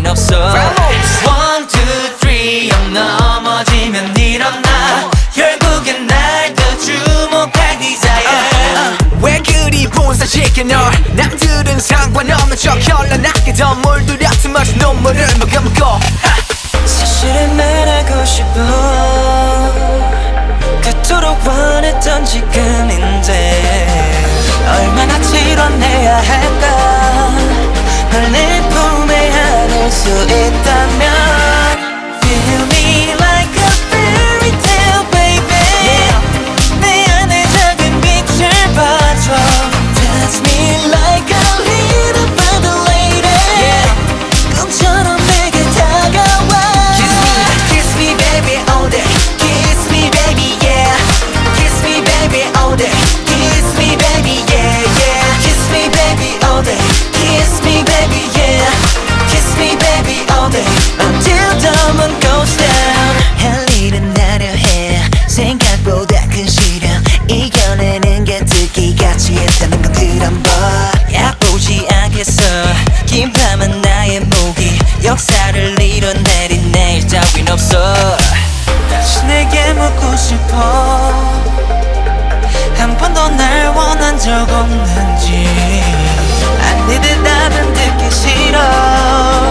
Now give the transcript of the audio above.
없어. One, two, three 역 넘어지면 일어나. 결국엔 날 더 주목할 desire. 왜 그리 본사시켜 널. 남들은 상관없는 척 현란하게 더 물들여 too much 눈물을 머금고. 사실은 말하고 싶어. 그토록 원했던 지금인데 얼마나 지뤄내야 할까. 널 내 품에 안을 수 있다면 Feel me like a fairy tale baby. 내 안에 작은 빛을 봐줘. Touch me like a little bird lady. 꿈처럼 내게 다가와. Kiss me baby all day. Kiss me baby yeah. Kiss me baby all day. Kiss me baby yeah yeah. Kiss me baby all day. Kiss me baby yeah. Kiss me baby all day. Until the moon goes down. 할 일은 하려 해. 생각보다 큰 시련 이겨내는 게 특기같이 했다는 건 그런 법. 야보지 않겠어. 긴 밤은 나의 무기. 역사를 이뤄내린 내일 따윈 없어. 다시 내게 묻고 싶어. 한 번도 날 원한 적 없는지. I need it 나는 듣기 싫어.